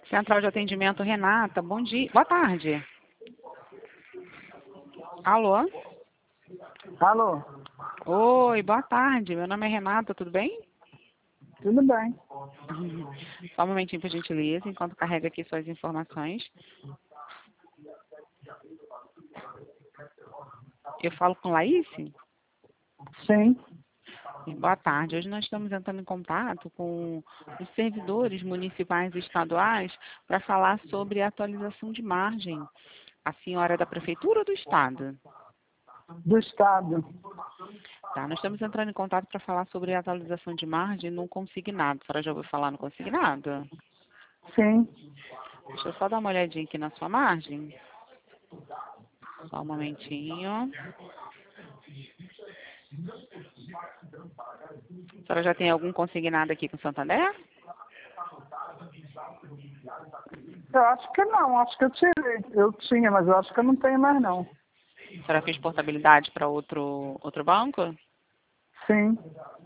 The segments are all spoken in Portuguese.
Central de Atendimento, Renata, bom dia. Boa tarde. Alô? Alô? Oi, boa tarde. Meu nome é Renata, tudo bem? Tudo bem. Só um momentinho, por gentileza, enquanto carrega aqui suas informações. Eu falo com Laís? Sim. Boa tarde. Hoje nós estamos entrando em contato com os servidores municipais e estaduais para falar sobre a atualização de margem. A senhora é da Prefeitura ou do Estado? Do Estado. Tá, nós estamos entrando em contato para falar sobre a atualização de margem no consignado. A senhora já ouviu falar no consignado? Sim. Deixa eu só dar uma olhadinha aqui na sua margem. Só um momentinho. A senhora já tem algum consignado aqui com o Santander? Eu acho que não, acho que eu tirei. Eu tinha, mas eu acho que eu não tenho mais não. A senhora fez portabilidade para outro banco? Sim.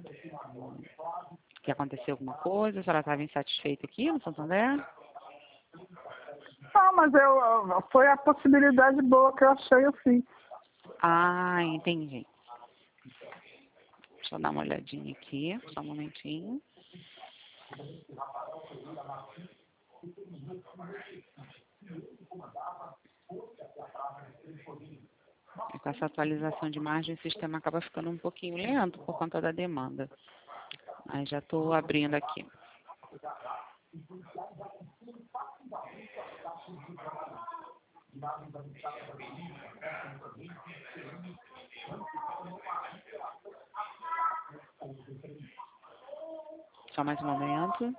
Que aconteceu alguma coisa? A senhora estava insatisfeita aqui no Santander? Não, mas foi a possibilidade boa que eu achei, eu fiz. Ah, entendi. Deixa eu dar uma olhadinha aqui, só um momentinho. E com essa atualização de margem, o sistema acaba ficando um pouquinho lento por conta da demanda. Aí já estou abrindo aqui. Só mais um momento.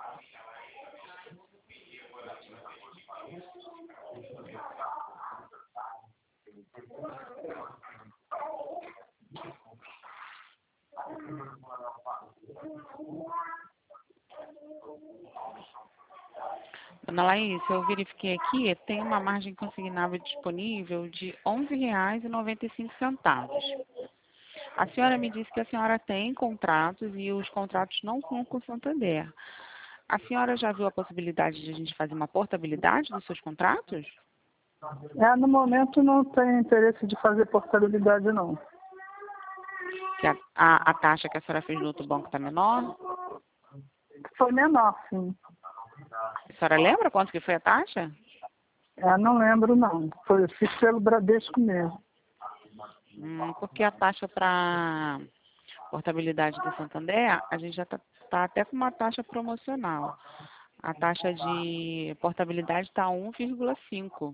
Dona Laís, eu verifiquei aqui, tem uma margem consignável disponível de R$ 11,95. A senhora me disse que a senhora tem contratos e os contratos não estão com o Santander. A senhora já viu a possibilidade de a gente fazer uma portabilidade dos seus contratos? No momento não tenho interesse de fazer portabilidade não. Que a taxa que a senhora fez no outro banco está menor? Foi menor, sim. A senhora lembra quanto que foi a taxa? Não lembro não. Foi, fiz pelo Bradesco mesmo. Porque a taxa para portabilidade do Santander, a gente já tá até com uma taxa promocional. A taxa de portabilidade está 1,5.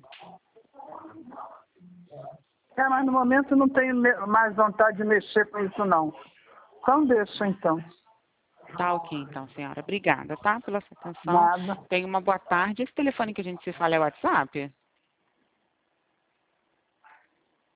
Mas no momento não tenho mais vontade de mexer com isso não. Então deixa então. Tá ok, então, senhora. Obrigada, tá? Pela sua atenção. Nada. Tenha uma boa tarde. Esse telefone que a gente se fala é o WhatsApp?